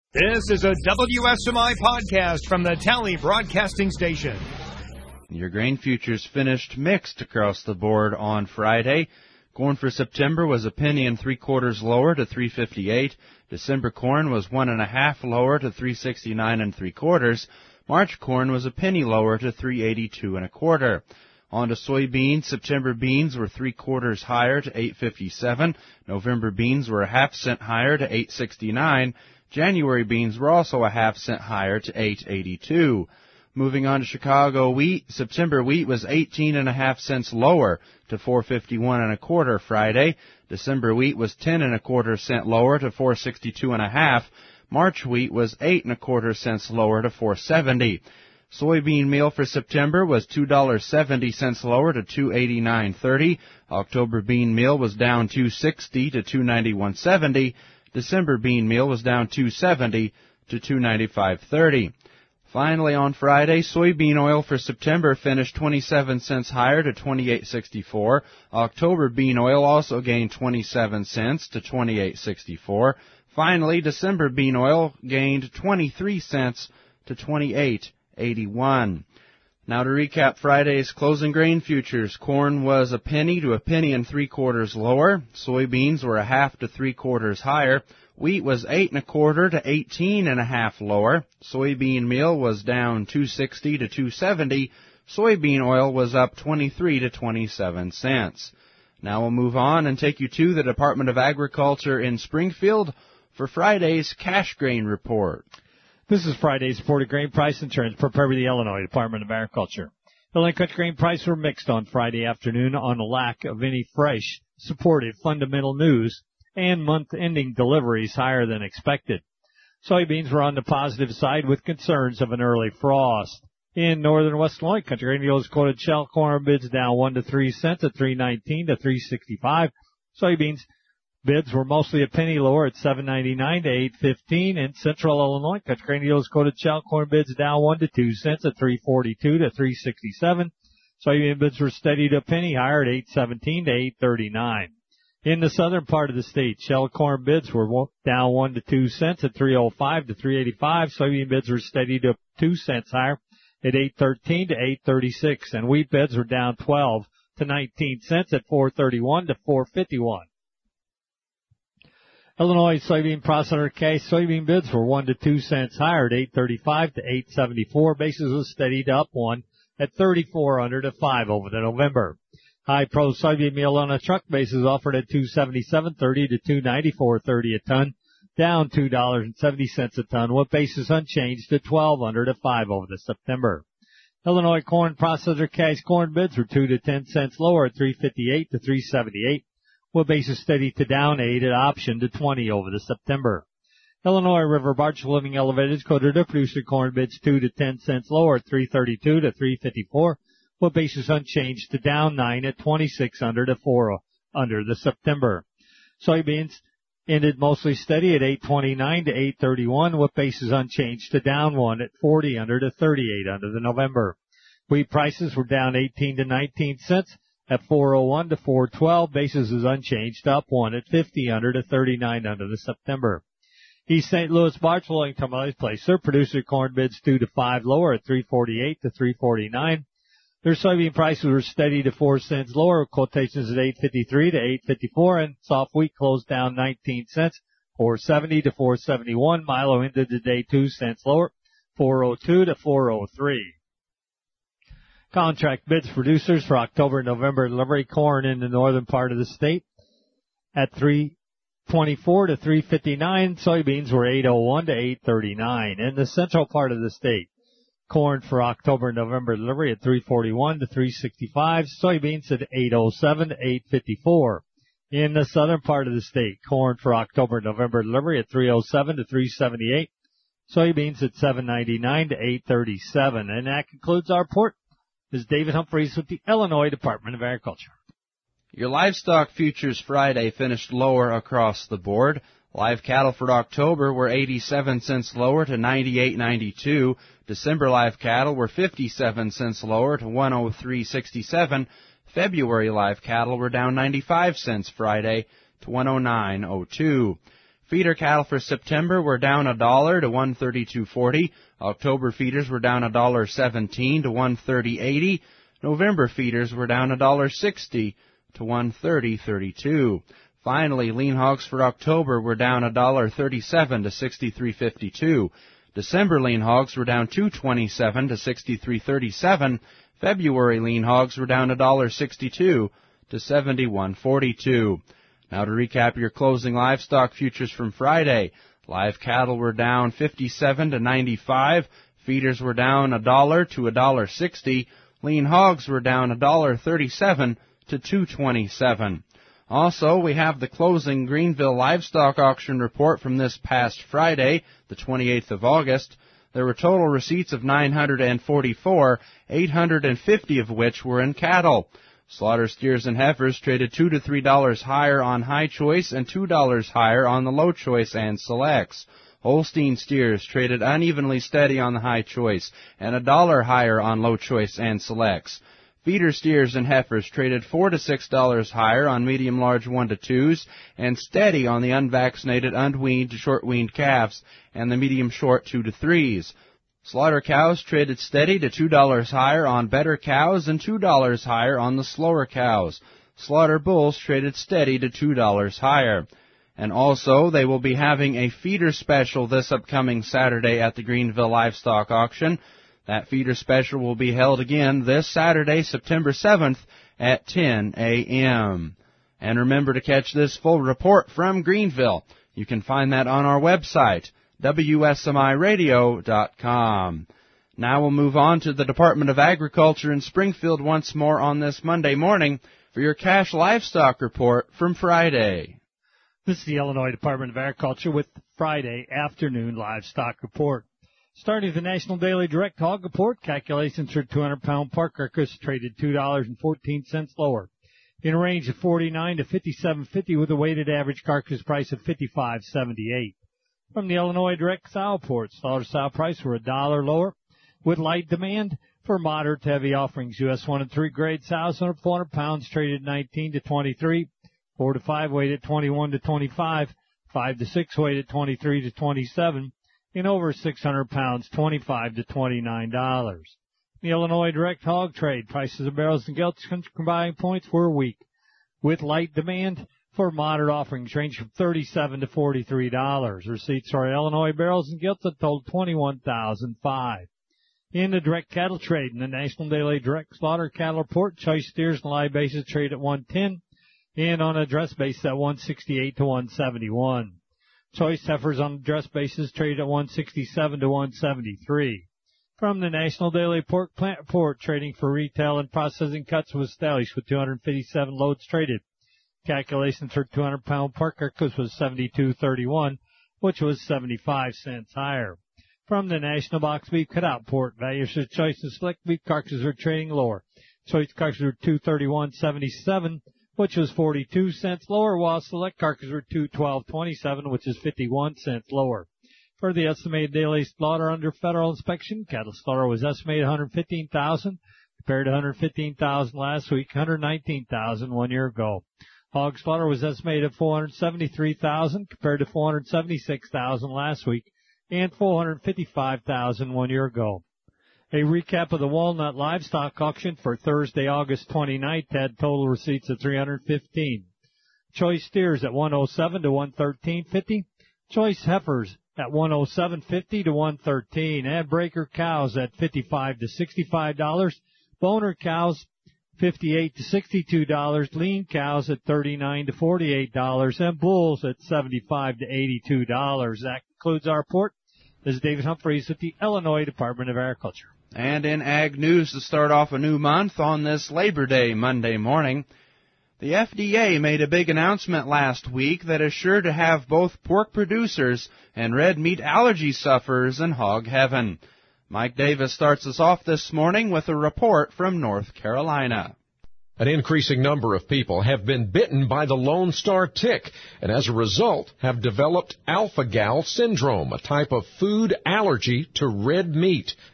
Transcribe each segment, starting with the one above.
This is a WSMI podcast from the Tally Broadcasting Station. Your grain futures finished mixed across the board on Friday. Corn for September was a penny and 3/4 lower to $3.58. December corn was 1.5 lower to $3.69 3/4. March corn was a penny lower to $3.82 1/4. On to soybeans. September beans were 3/4 higher to $8.57. November beans were a half cent higher to $8.69. January beans were also a half cent higher to $8.82. Moving on to Chicago wheat, September wheat was 18.5 cents lower to $4.51 1/4 Friday. December wheat was 10.25 cents lower to $4.62 1/2. March wheat was 8.25 cents lower to $4.70. Soybean meal for September was $2.70 lower to $2.89.30. October bean meal was down $2.60 to $2.91.70. December bean meal was down $2.70 to $2.95.30. Finally, on Friday, soybean oil for September finished 27 cents higher to $28.64. October bean oil also gained 27 cents to $28.64. Finally, December bean oil gained 23 cents to $28.81. Now to recap Friday's closing grain futures, corn was a penny to a penny and 3/4 lower. Soybeans were a half to 3/4 higher. Wheat was 8.25 to 18.5 lower. Soybean meal was down $2.60 to $2.70. Soybean oil was up 23 to 27 cents. Now we'll move on and take you to the Department of Agriculture in Springfield for Friday's cash grain report. This is Friday's reported grain price and trends prepared by the Illinois Department of Agriculture. Illinois country grain prices were mixed on Friday afternoon on a lack of any fresh, supportive fundamental news and month-ending deliveries higher than expected. Soybeans were on the positive side with concerns of an early frost. In northern West Illinois, country grain yields quoted shell corn bids down 1 to 3 cents at $3.19 to $3.65. Soybeans bids were mostly a penny lower at $7.99 to $8.15. In central Illinois, country grain yields quoted shell corn bids down 1 to 2 cents at $3.42 to $3.67. Soybean bids were steady to a penny higher at $8.17 to $8.39. In the southern part of the state, shell corn bids were down 1 to 2 cents at $3.05 to $3.85. Soybean bids were steady to 2 cents higher at $8.13 to $8.36. And wheat bids were down 12 to 19 cents at $4.31 to $4.51. Illinois soybean processor cash soybean bids were 1 to 2 cents higher at $8.35 to $8.74. Basis was steady to up 1 at 34 under to 5 over the November. High pro soybean meal on a truck basis offered at $277.30 to $294.30 a ton, down $2.70 a ton, with basis unchanged to 12 under to 5 over the September. Illinois corn processor cash corn bids were 2 to 10 cents lower at $3.58 to $3.78. With basis steady to down 8 at option to 20 over the September. Illinois River Barge Living Elevators quoted a producer corn bids 2 to 10 cents lower at $3.32 to $3.54, with basis unchanged to down 9 at 26 under to 4 under the September. Soybeans ended mostly steady at $8.29 to $8.31, with basis unchanged to down 1 at 40 under to 38 under the November. Wheat prices were down 18 to 19 cents. At $4.01 to $4.12, basis is unchanged, up 1 at 50 under to 39 under the September. East St. Louis Barge Loading Terminal placed their producer corn bids 2 to 5 lower at $3.48 to $3.49. Their soybean prices were steady to 4 cents lower, quotations at $8.53 to $8.54, and soft wheat closed down 19 cents, $4.70 to $4.71. Milo ended the day 2 cents lower, $4.02 to $4.03. Contract bids producers for October and November delivery corn in the northern part of the state at $3.24 to $3.59. Soybeans were $8.01 to $8.39. In the central part of the state, corn for October and November delivery at $3.41 to $3.65. Soybeans at $8.07 to $8.54. In the southern part of the state, corn for October and November delivery at $3.07 to $3.78. Soybeans at $7.99 to $8.37. And that concludes our report. This is David Humphreys with the Illinois Department of Agriculture. Your livestock futures Friday finished lower across the board. Live cattle for October were 87 cents lower to 98.92. December live cattle were 57 cents lower to 103.67. February live cattle were down 95 cents Friday to 109.02. Feeder cattle for September were down $1 to $132.40. October feeders were down $1.17 to $130.80. November feeders were down $1.60 to $130.32. Finally, lean hogs for October were down $1.37 to $63.52. December lean hogs were down $2.27 to $63.37. February lean hogs were down $1.62 to $71.42. Now to recap your closing livestock futures from Friday. Live cattle were down 57 to 95. Feeders were down $1 to $1.60. Lean hogs were down $1.37 to $2.27. Also, we have the closing Greenville livestock auction report from this past Friday, the 28th of August. There were total receipts of 944, 850 of which were in cattle. Slaughter steers and heifers traded $2 to $3 higher on high choice and $2 higher on the low choice and selects. Holstein steers traded unevenly steady on the high choice and $1 higher on low choice and selects. Feeder steers and heifers traded $4 to $6 higher on medium-large 1 to 2s and steady on the unvaccinated, unweaned to short-weaned calves and the medium-short 2 to 3s. Slaughter cows traded steady to $2 higher on better cows and $2 higher on the slower cows. Slaughter bulls traded steady to $2 higher. And also, they will be having a feeder special this upcoming Saturday at the Greenville Livestock Auction. That feeder special will be held again this Saturday, September 7th at 10 a.m. And remember to catch this full report from Greenville. You can find that on our website, WSMIRadio.com. Now we'll move on to the Department of Agriculture in Springfield once more on this Monday morning for your cash livestock report from Friday. This is the Illinois Department of Agriculture with the Friday afternoon livestock report. Starting with the National Daily Direct Hog Report, calculations for 200-pound pork carcass traded $2.14 lower, in a range of $49 to $57.50 with a weighted average carcass price of $55.78. From the Illinois Direct Sow Report, slaughter sow price were $1 lower, with light demand for moderate to heavy offerings. U.S. 1 and 3 grade sows under 400 pounds traded 19 to 23, 4 to 5 weight at 21 to 25, 5 to 6 weight at 23 to 27, and over 600 pounds, $25 to $29. The Illinois Direct Hog Trade, prices of barrels and gilts combined points were weak, with light demand for moderate offerings range from $37 to $43. Receipts for Illinois barrels and gilts have totaled $21,005. In the direct cattle trade, in the National Daily Direct Slaughter Cattle Report, choice steers and live basis trade at 110 and on a dress basis at 168 to 171. Choice heifers on a dress basis trade at 167 to 173. From the National Daily Pork Plant Report, trading for retail and processing cuts was established with 257 loads traded. Calculations for 200-pound pork carcass was $72.31, which was 75 cents higher. From the National Box Beef Cutout Report, values for choice and select beef carcasses are trading lower. Choice carcasses were $231.77, which was 42 cents lower, while select carcasses were $212.27, which is 51 cents lower. For the estimated daily slaughter under federal inspection, cattle slaughter was estimated 115,000 compared to 115,000 last week, 119,000 1 year ago. Hog slaughter was estimated at 473,000 compared to 476,000 last week and 455,000 1 year ago. A recap of the Walnut Livestock Auction for Thursday, August 29th had total receipts of $315. Choice steers at $107 to $113.50. Choice heifers at $107.50 to $113. And breaker cows at $55 to $65. Boner cows $58 to $62, lean cows at $39 to $48, and bulls at $75 to $82. That concludes our report. This is David Humphreys with the Illinois Department of Agriculture. And in Ag News to start off a new month on this Labor Day Monday morning, the FDA made a big announcement last week that is sure to have both pork producers and red meat allergy sufferers in hog heaven. Mike Davis starts us off this morning with a report from North Carolina. An increasing number of people have been bitten by the Lone Star tick and as a result have developed alpha-gal syndrome, a type of food allergy to red meat.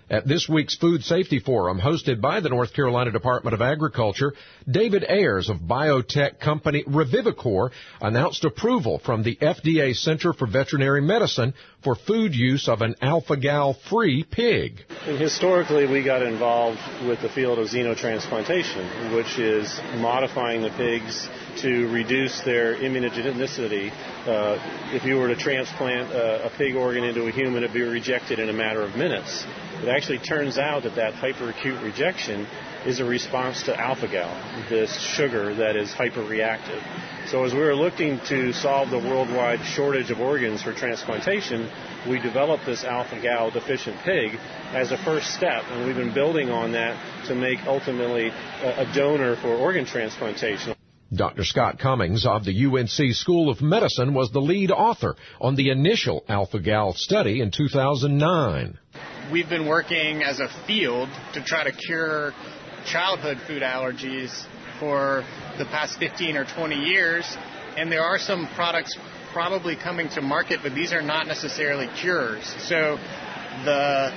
At this week's Food Safety Forum, hosted by the North Carolina Department of Agriculture, David Ayers of biotech company Revivicor announced approval from the FDA Center for Veterinary Medicine for food use of an alpha-gal-free pig. And historically, we got involved with the field of xenotransplantation, which is modifying the pigs to reduce their immunogenicity. If you were to transplant a pig organ into a human, it would be rejected in a matter of minutes. It actually turns out that hyperacute rejection is a response to alpha-gal, this sugar that is hyperreactive. So as we were looking to solve the worldwide shortage of organs for transplantation, we developed this alpha-gal deficient pig as a first step, and we've been building on that to make ultimately a donor for organ transplantation. Dr. Scott Cummings of the UNC School of Medicine was the lead author on the initial alpha-gal study in 2009. We've been working as a field to try to cure childhood food allergies for the past 15 or 20 years, and there are some products probably coming to market, but these are not necessarily cures. So the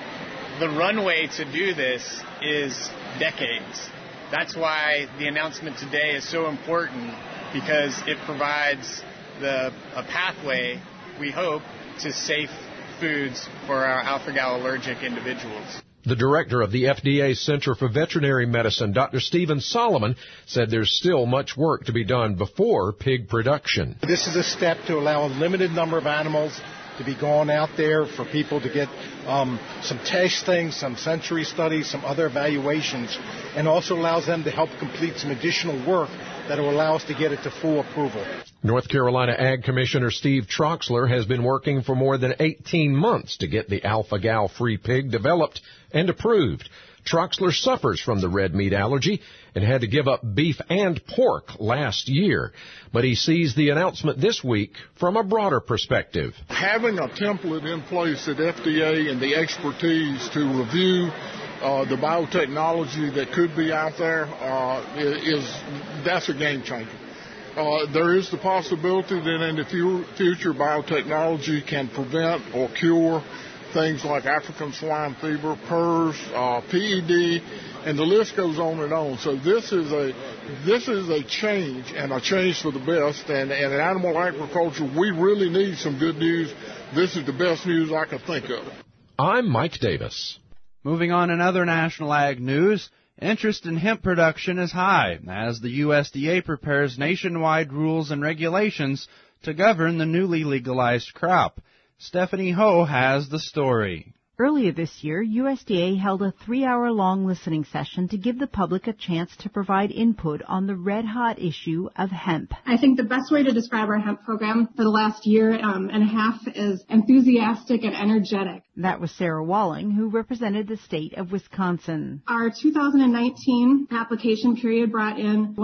runway to do this is decades. That's why the announcement today is so important, because it provides a pathway, we hope, to safe foods for our alpha-gal allergic individuals. The director of the FDA Center for Veterinary Medicine, Dr. Stephen Solomon, said there's still much work to be done before pig production. This is a step to allow a limited number of animals to be gone out there for people to get some testing, some sensory studies, some other evaluations, and also allows them to help complete some additional work that will allow us to get it to full approval. North Carolina Ag Commissioner Steve Troxler has been working for more than 18 months to get the alpha-gal-free pig developed and approved. Troxler suffers from the red meat allergy and had to give up beef and pork last year. But he sees the announcement this week from a broader perspective. Having a template in place at FDA and the expertise to review the biotechnology that could be out there that's a game changer. There is the possibility that in the future biotechnology can prevent or cure things like African swine fever, PRRS, PED, and the list goes on and on. So this is a change, and a change for the best. And in animal agriculture, we really need some good news. This is the best news I can think of. I'm Mike Davis. Moving on in other national ag news, interest in hemp production is high as the USDA prepares nationwide rules and regulations to govern the newly legalized crop. Stephanie Ho has the story. Earlier this year, USDA held a 3-hour-long listening session to give the public a chance to provide input on the red-hot issue of hemp. I think the best way to describe our hemp program for the last year and a half is enthusiastic and energetic. That was Sarah Walling, who represented the state of Wisconsin. Our 2019 application period brought in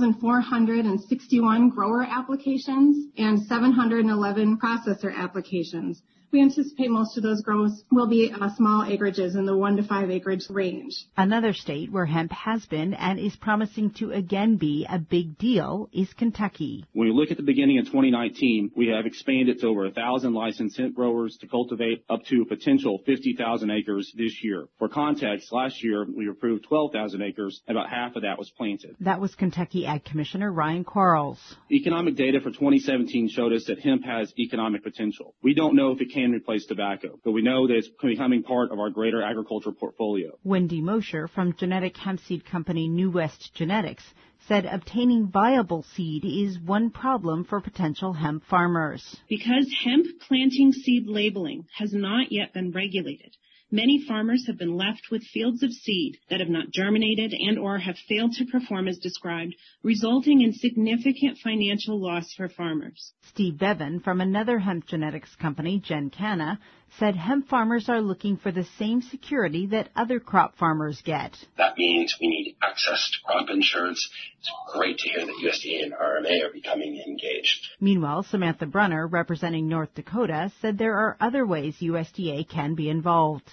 1,461 grower applications and 711 processor applications. We anticipate most of those grows will be small acreages in the 1 to 5 acreage range. Another state where hemp has been and is promising to again be a big deal is Kentucky. When we look at the beginning of 2019, we have expanded to over 1,000 licensed hemp growers to cultivate up to a potential 50,000 acres this year. For context, last year we approved 12,000 acres, and about half of that was planted. That was Kentucky Ag Commissioner Ryan Quarles. Economic data for 2017 showed us that hemp has economic potential. We don't know if it can replace tobacco, but we know that it's becoming part of our greater agriculture portfolio. Wendy Mosher from genetic hemp seed company New West Genetics said obtaining viable seed is one problem for potential hemp farmers. Because hemp planting seed labeling has not yet been regulated, many farmers have been left with fields of seed that have not germinated and or have failed to perform as described, resulting in significant financial loss for farmers. Steve Bevan from another hemp genetics company, GenCana, said hemp farmers are looking for the same security that other crop farmers get. That means we need access to crop insurance. It's great to hear that USDA and RMA are becoming engaged. Meanwhile, Samantha Brunner, representing North Dakota, said there are other ways USDA can be involved.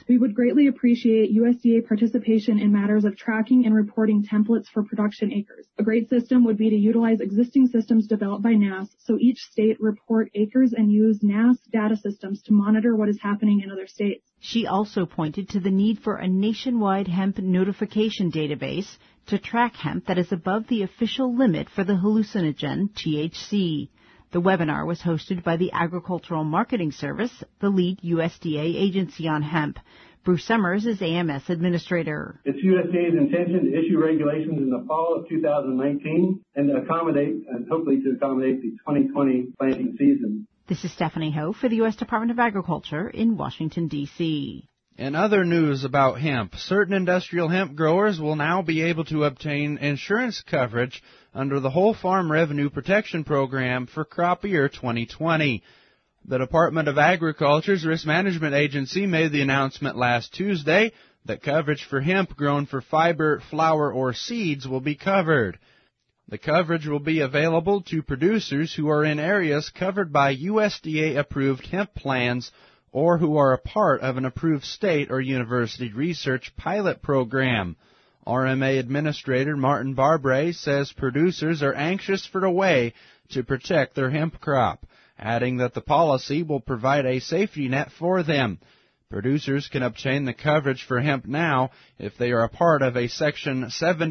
We would greatly appreciate USDA participation in matters of tracking and reporting templates for production acres. A great system would be to utilize existing systems developed by NASS, so each state report acres and use NASS data systems to monitor what is happening in other states. She also pointed to the need for a nationwide hemp notification database to track hemp that is above the official limit for the hallucinogen THC. The webinar was hosted by the Agricultural Marketing Service, the lead USDA agency on hemp. Bruce Summers is AMS administrator. It's USDA's intention to issue regulations in the fall of 2019 and hopefully to accommodate the 2020 planting season. This is Stephanie Ho for the U.S. Department of Agriculture in Washington, D.C. In other news about hemp, certain industrial hemp growers will now be able to obtain insurance coverage under the Whole Farm Revenue Protection Program for crop year 2020. The Department of Agriculture's Risk Management Agency made the announcement last Tuesday that coverage for hemp grown for fiber, flour, or seeds will be covered. The coverage will be available to producers who are in areas covered by USDA-approved hemp plans or who are a part of an approved state or university research pilot program. RMA Administrator Martin Barbre says producers are anxious for a way to protect their hemp crop, adding that the policy will provide a safety net for them. Producers can obtain the coverage for hemp now if they are a part of a Section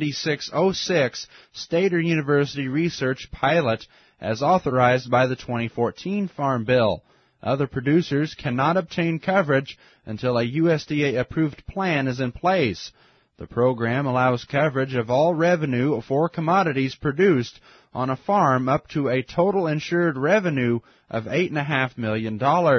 7606 state or university research pilot as authorized by the 2014 Farm Bill. Other producers cannot obtain coverage until a USDA-approved plan is in place. The program allows coverage of all revenue for commodities produced on a farm up to a total insured revenue of $8.5 million.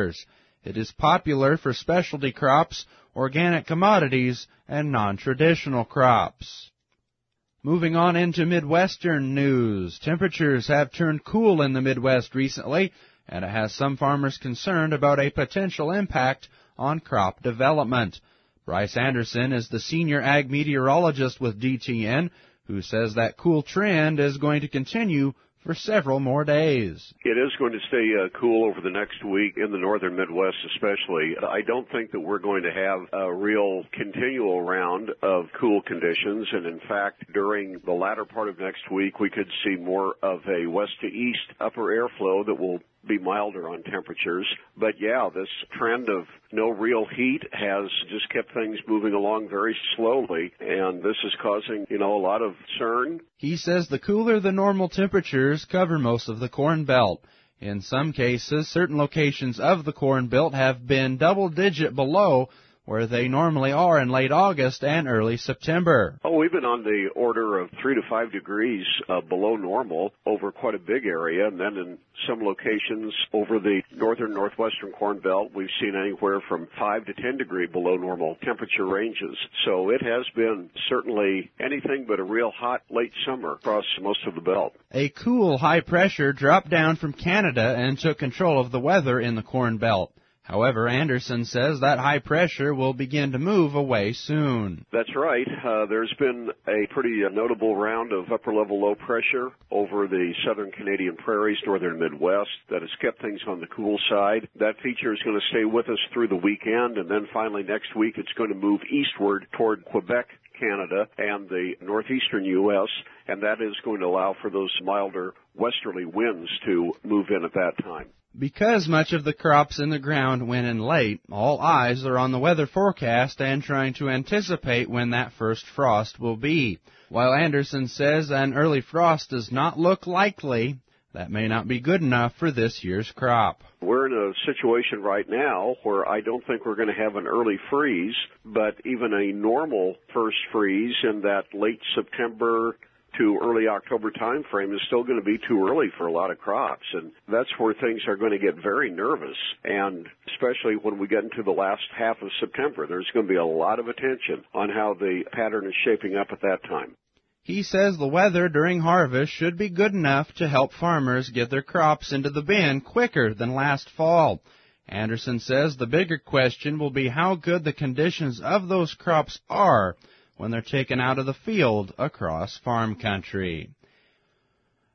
It is popular for specialty crops, organic commodities, and non-traditional crops. Moving on into Midwestern news. Temperatures have turned cool in the Midwest recently, and it has some farmers concerned about a potential impact on crop development. Bryce Anderson is the senior ag meteorologist with DTN, who says that cool trend is going to continue for several more days. It is going to stay cool over the next week in the northern Midwest especially. I don't think that we're going to have a real continual round of cool conditions, and in fact, during the latter part of next week, we could see more of a west to east upper airflow that will be milder on temperatures. But yeah, this trend of no real heat has just kept things moving along very slowly, and this is causing, a lot of concern. He says the cooler than normal temperatures cover most of the Corn Belt. In some cases, certain locations of the Corn Belt have been double-digit below where they normally are in late August and early September. Oh, we've been on the order of 3 to 5 degrees below normal over quite a big area, and then in some locations over the northern northwestern Corn Belt, we've seen anywhere from 5 to 10 degree below normal temperature ranges. So it has been certainly anything but a real hot late summer across most of the belt. A cool high pressure dropped down from Canada and took control of the weather in the Corn Belt. However, Anderson says that high pressure will begin to move away soon. That's right. There's been a pretty notable round of upper-level low pressure over the southern Canadian prairies, northern Midwest, that has kept things on the cool side. That feature is going to stay with us through the weekend, and then finally next week it's going to move eastward toward Quebec, Canada, and the northeastern U.S., and that is going to allow for those milder westerly winds to move in at that time. Because much of the crops in the ground went in late, all eyes are on the weather forecast and trying to anticipate when that first frost will be. While Anderson says an early frost does not look likely, that may not be good enough for this year's crop. We're in a situation right now where I don't think we're going to have an early freeze, but even a normal first freeze in that late September to early October time frame is still going to be too early for a lot of crops, and that's where things are going to get very nervous, and especially when we get into the last half of September, there's going to be a lot of attention on how the pattern is shaping up at that time. He says the weather during harvest should be good enough to help farmers get their crops into the bin quicker than last fall. Anderson says the bigger question will be how good the conditions of those crops are when they're taken out of the field across farm country.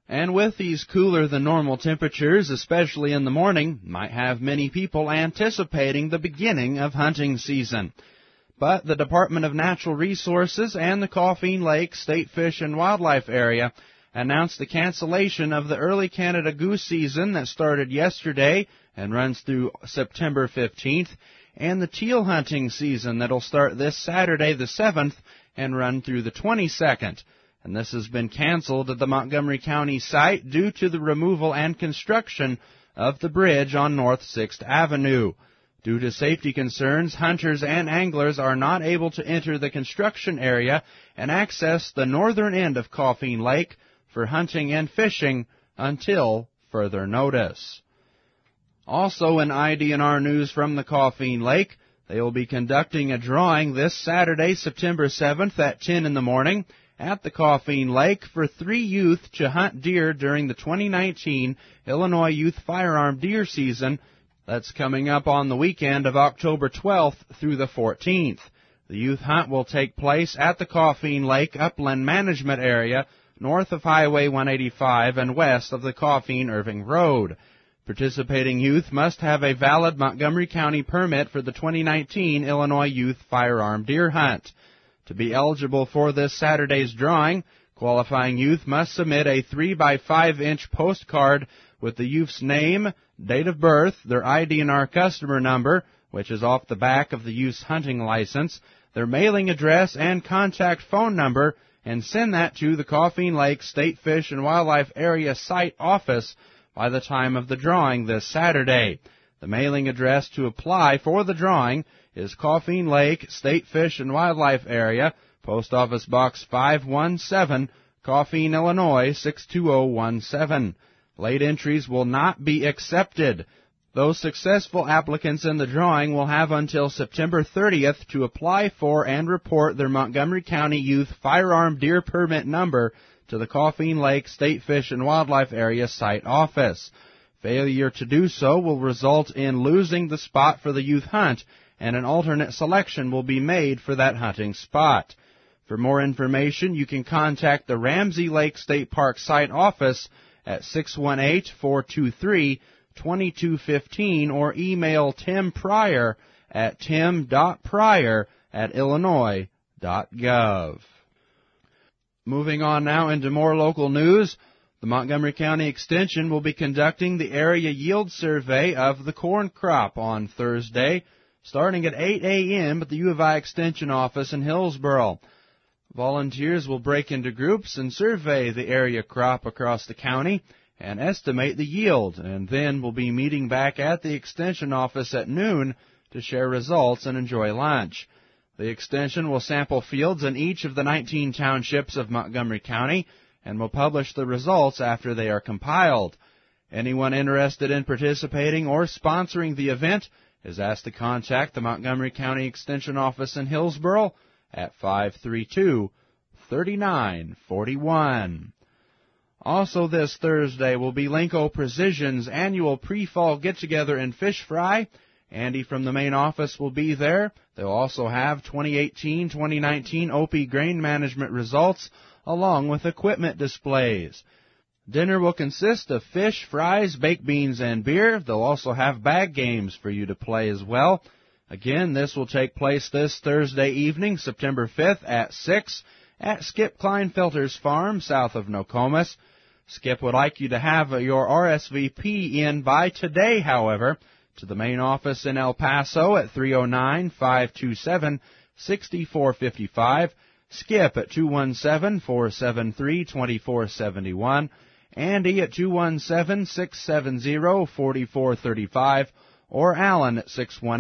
And with these cooler than normal temperatures, especially in the morning, might have many people anticipating the beginning of hunting season. But the Department of Natural Resources and the Coffeen Lake State Fish and Wildlife Area announced the cancellation of the early Canada goose season that started yesterday and runs through September 15th, and the teal hunting season that'll start this Saturday the 7th and run through the 22nd. And this has been canceled at the Montgomery County site due to the removal and construction of the bridge on North 6th Avenue. Due to safety concerns, hunters and anglers are not able to enter the construction area and access the northern end of Coffeen Lake for hunting and fishing until further notice. Also in IDNR news from the Coffeen Lake, they will be conducting a drawing this Saturday, September 7th at 10 in the morning at the Coffeen Lake for 3 youth to hunt deer during the 2019 Illinois Youth Firearm Deer Season that's coming up on the weekend of October 12th through the 14th. The youth hunt will take place at the Coffeen Lake Upland Management Area, north of Highway 185 and west of the Coffeen-Irving Road. Participating youth must have a valid Montgomery County permit for the 2019 Illinois Youth Firearm Deer Hunt. To be eligible for this Saturday's drawing, qualifying youth must submit a 3x5-inch postcard with the youth's name, date of birth, their IDNR customer number, which is off the back of the youth's hunting license, their mailing address and contact phone number, and send that to the Coffeen Lake State Fish and Wildlife Area Site Office by the time of the drawing this Saturday. The mailing address to apply for the drawing is Coffeen Lake State Fish and Wildlife Area, Post Office Box 517, Coffeen, Illinois 62017. Late entries will not be accepted. Those successful applicants in the drawing will have until September 30th to apply for and report their Montgomery County Youth Firearm Deer Permit number to the Coffeen Lake State Fish and Wildlife Area Site Office. Failure to do so will result in losing the spot for the youth hunt, and an alternate selection will be made for that hunting spot. For more information, you can contact the Ramsey Lake State Park Site Office at 618-423-2215 or email Tim Pryor at tim.pryor@illinois.gov. Moving on now into more local news, the Montgomery County Extension will be conducting the area yield survey of the corn crop on Thursday, starting at 8 a.m. at the U of I Extension office in Hillsboro. Volunteers will break into groups and survey the area crop across the county and estimate the yield, and then will be meeting back at the Extension office at noon to share results and enjoy lunch. The Extension will sample fields in each of the 19 townships of Montgomery County and will publish the results after they are compiled. Anyone interested in participating or sponsoring the event is asked to contact the Montgomery County Extension office in Hillsboro at 532-3941. Also this Thursday will be Linco Precision's annual pre-fall get-together and fish fry. Andy from the main office will be there. They'll also have 2018-2019 OP grain management results along with equipment displays. Dinner will consist of fish, fries, baked beans, and beer. They'll also have bag games for you to play as well. Again, this will take place this Thursday evening, September 5th at 6 at Skip Kleinfelter's farm south of Nokomis. Skip would like you to have your RSVP in by today, however, to the main office in El Paso at 309-527-6455, Skip at 217-473-2471, Andy at 217-670-4435, or Alan at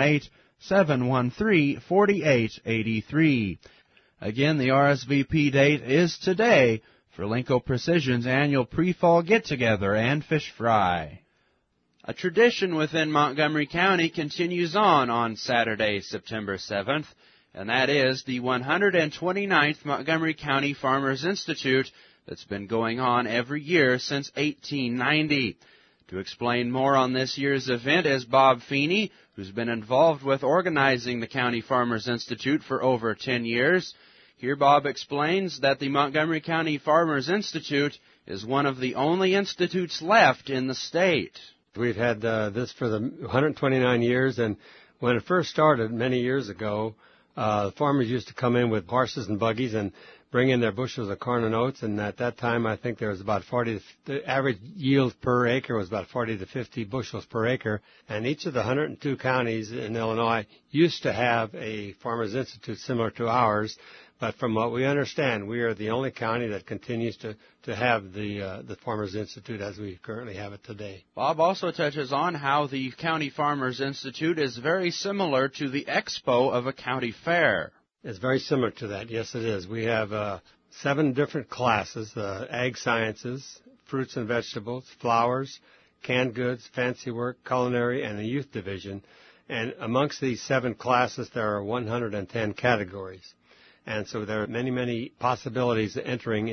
618-713-4883. Again, the RSVP date is today for Linco Precision's annual pre-fall get-together and fish fry. A tradition within Montgomery County continues on Saturday, September 7th, and that is the 129th Montgomery County Farmers Institute that's been going on every year since 1890. To explain more on this year's event is Bob Feeney, who's been involved with organizing the County Farmers Institute for over 10 years. Here Bob explains that the Montgomery County Farmers Institute is one of the only institutes left in the state. We've had this for the 129 years, and when it first started many years ago, farmers used to come in with horses and buggies and bring in their bushels of corn and oats, and at that time I think there was about the average yield per acre was about 40 to 50 bushels per acre, and each of the 102 counties in Illinois used to have a Farmers Institute similar to ours. But from what we understand, we are the only county that continues to have the Farmers Institute as we currently have it today. Bob also touches on how the County Farmers Institute is very similar to the expo of a county fair. It's very similar to that. Yes, it is. We have 7 different classes, ag sciences, fruits and vegetables, flowers, canned goods, fancy work, culinary, and the youth division. And amongst these 7 classes, there are 110 categories. And so there are many, many possibilities entering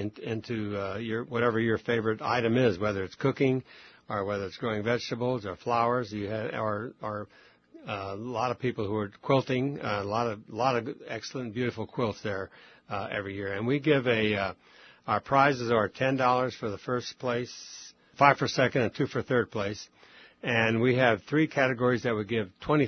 into whatever your favorite item is, whether it's cooking or whether it's growing vegetables or flowers. You have or a lot of people who are quilting, a lot of excellent, beautiful quilts there every year. And we give our prizes are $10 for the first place, $5 for second, and $2 for third place. And we have 3 categories that we give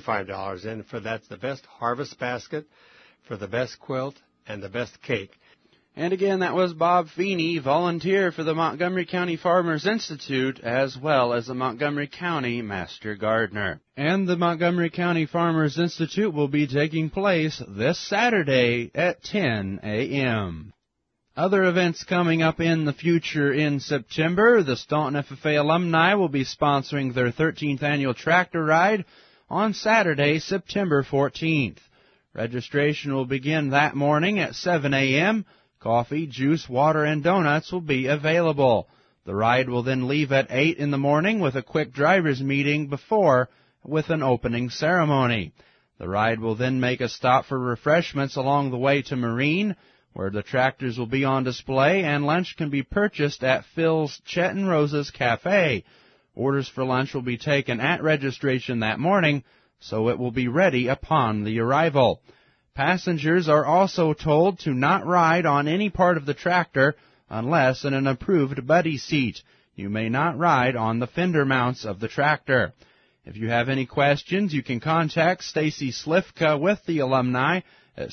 $25 in. For that's the best harvest basket, for the best quilt, and the best cake. And again, that was Bob Feeney, volunteer for the Montgomery County Farmers Institute, as well as the Montgomery County Master Gardener. And the Montgomery County Farmers Institute will be taking place this Saturday at 10 a.m. Other events coming up in the future in September, the Staunton FFA alumni will be sponsoring their 13th annual tractor ride on Saturday, September 14th. Registration will begin that morning at 7 a.m. Coffee, juice, water, and donuts will be available. The ride will then leave at 8 in the morning with a quick driver's meeting before with an opening ceremony. The ride will then make a stop for refreshments along the way to Marine, where the tractors will be on display, and lunch can be purchased at Phil's Chet and Rose's Cafe. Orders for lunch will be taken at registration that morning, so it will be ready upon the arrival. Passengers are also told to not ride on any part of the tractor unless in an approved buddy seat. You may not ride on the fender mounts of the tractor. If you have any questions, you can contact Stacy Slifka with the alumni at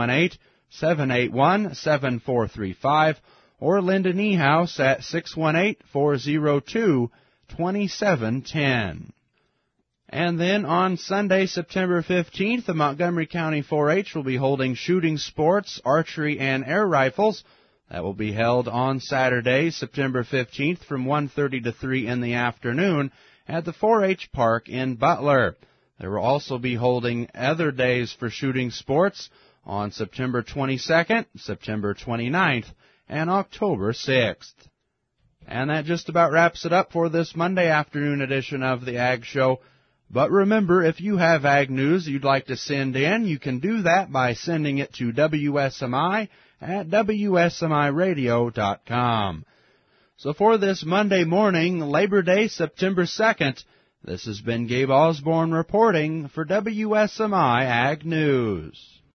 618-781-7435 or Linda Niehaus at 618-402-2710. And then on Sunday, September 15th, the Montgomery County 4-H will be holding shooting sports, archery, and air rifles. That will be held on Saturday, September 15th from 1:30 to 3 in the afternoon at the 4-H Park in Butler. They will also be holding other days for shooting sports on September 22nd, September 29th, and October 6th. And that just about wraps it up for this Monday afternoon edition of the Ag Show. But remember, if you have ag news you'd like to send in, you can do that by sending it to WSMI at WSMIradio.com. So for this Monday morning, Labor Day, September 2nd, this has been Gabe Osborne reporting for WSMI Ag News.